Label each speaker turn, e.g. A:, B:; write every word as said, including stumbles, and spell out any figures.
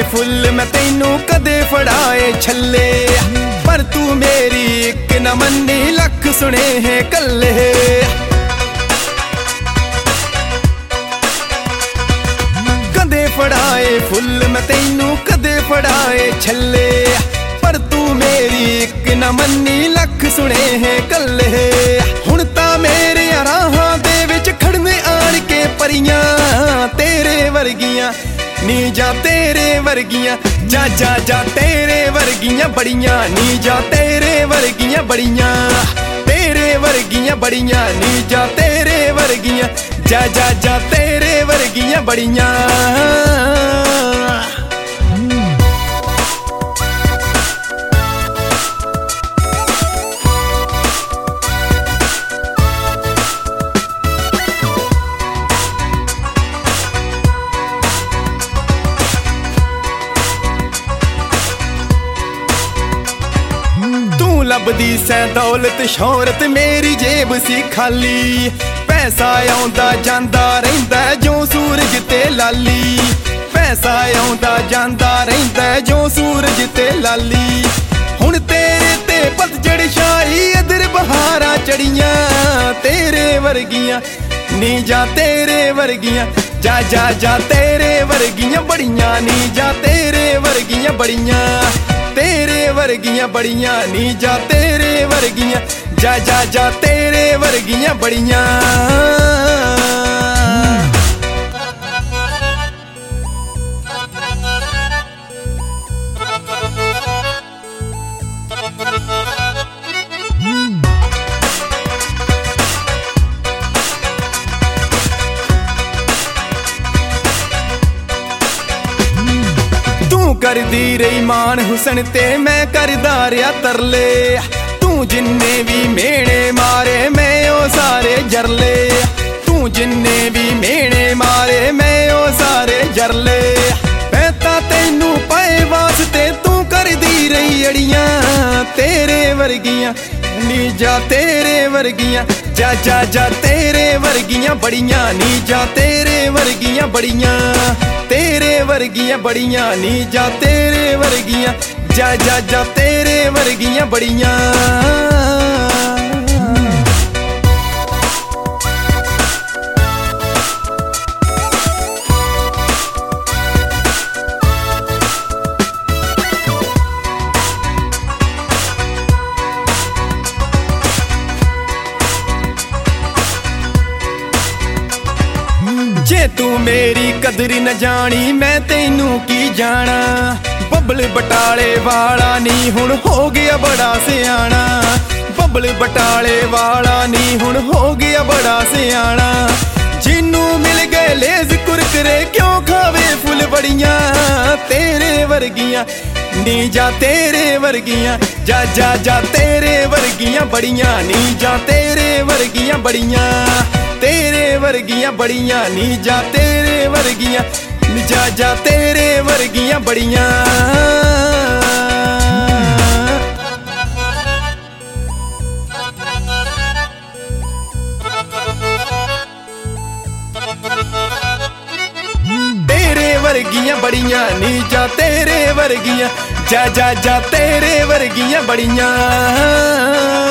A: Full मैं तैनू कदे फड़ाए छल्ले, पर तू मेरी एक न मन्नी लख सुने है कल्ले। कदे फड़ाए फुल मैं तैनू कदे फड़ाए छल्ले, पर तू मेरी एक न मन्नी लख सुने है कल्ले। हुण तां मेरे राहां दे विच खड़ने आण के परियां तेरे वर्गियां नी जा तेरे वर्गियां, जा जा जा तेरे वर्गियां बड़ियां नी जा तेरे वर्गियां बड़ियां, तेरे वर्गियां बड़ियां नी जा तेरे वर्गियां, जा जा जा तेरे वर्गियां बड़ियां। लभदी सै दौलत शोहरत मेरी जेब सी खाली, पैसा आउंदा जांदा रहिंदा जो सूरज ते लाली, पैसा आउंदा जांदा रहिंदा जो सूरज ते लाली। हुण तेरे ते पतझड़ छाई इधर बहारां चढ़ियां तेरे वर्गियां नी जा तेरे वर्गियां, जा जा जा तेरे वर्गियां बड़ियां नी जा तेरे वर्गियां बड़ियां, तेरे वर्गियां बड़ियां नी जा तेरे वर्गियां, जा जा जा तेरे वर्गियां बड़ियां। कर दी रही मान हुसन ते मैं करदा रहा तरले, तू जिन्ने भी मेणे मारे मैं ओ सारे जरले, तू जिन्ने भी मेणे मारे मैं ओ सारे जरले। मैं तां तैनू पाए वास्ते तू कर दी रही अड़ियां तेरे वर्गियां नी जा तेरे वर्गियां, जा जा जा तेरे वर्गियां बड़ियां नी जा तेरे वर्गियां बड़ियां, तेरे वर्गियां बड़ियां नी जा तेरे वर्गियां, जा जा जा तेरे वर्गियां बड़ियां। जे तू मेरी कदर न जानी मैं तैनू की जाना, बबल बटाले वाला नी हुण हो गया बड़ा सियाना, बबल बटाले वाला नी हुण हो गया बड़ा सियाना। जिन्नू मिल गए लेज कुरकुरे क्यों खावे फुल बड़ियां तेरे वर्गियां नी जा तेरे वर्गियां, जा जा जा तेरे वर्गियां बड़ियां नी जा तेरे वर्गियां बड़ियां, तेरे वर्गियां बड़ियां नी जा तेरे वर्गियां, जा जा तेरे वर्गियां बड़ियां। तेरे वर्गियां बड़ियां नी जा तेरे वर्गियां, जा जा जा तेरे वर्गियां बड़ियां।